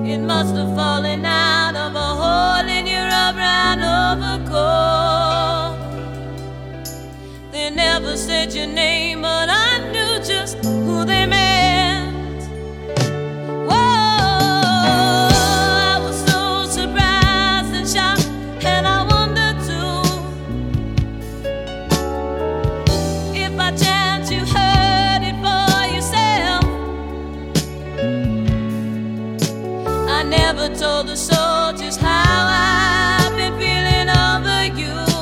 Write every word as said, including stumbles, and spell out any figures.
It must have fallen out of a hole in your brown overcoat. They never said your name, but I knew just who they meant. Whoa, I was so surprised and shocked, and I wondered too if by chance you heard it for yourself. I never told the soldiers how I've been feeling over you.